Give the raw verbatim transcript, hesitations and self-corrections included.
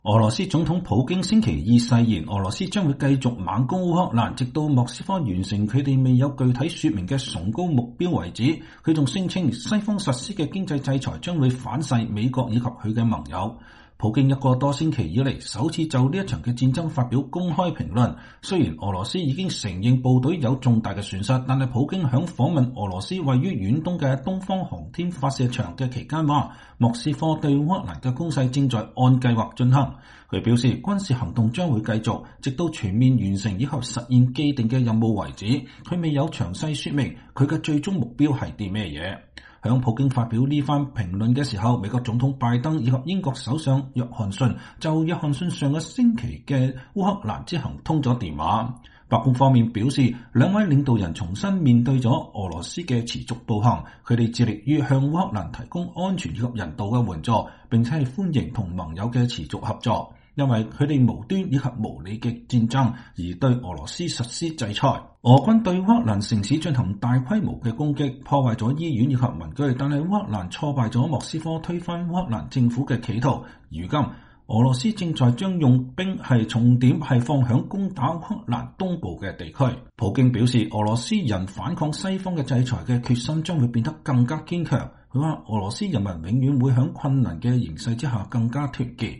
俄羅斯總統普京星期二誓言，俄羅斯將會繼續猛攻烏克蘭，直到莫斯科完成佢哋未有具體說明嘅崇高目標為止。佢仲聲稱西方實施嘅經濟制裁將會反噬美國以及佢嘅盟友。普京一個多星期以嚟首次就呢一場嘅戰爭發表公開評論。雖然俄羅斯已經承認部隊有重大嘅損失，但係普京響訪問俄羅斯位於遠東嘅東方航天發射場嘅期間話，莫斯科對烏克蘭嘅攻勢正在按計劃進行。佢表示軍事行動將會繼續，直到全面完成以及實現既定嘅任務為止。佢未有詳細說明佢嘅最終目標係啲咩嘢。響普京發表呢番評論嘅時候，美國總統拜登以及英國首相約翰遜就約翰遜上個星期嘅烏克蘭之行通咗電話。白宮方面表示，兩位領導人重新面對咗俄羅斯嘅持續暴行，佢哋致力於向烏克蘭提供安全以及人道嘅援助，並且係歡迎同盟友嘅持續合作。因為佢哋無端以及無理嘅戰爭而對俄羅斯實施制裁。俄軍對烏克蘭城市進行大規模嘅攻擊，破壞咗醫院以及民居，但係烏克蘭挫敗咗莫斯科推翻烏克蘭政府嘅企圖。如今俄羅斯正在將用兵係重點係放響攻打烏克蘭東部嘅地區。普京表示，俄羅斯人反抗西方嘅制裁嘅決心將會變得更加堅強。佢話俄羅斯人民永遠會響困難嘅形勢之下更加脫節。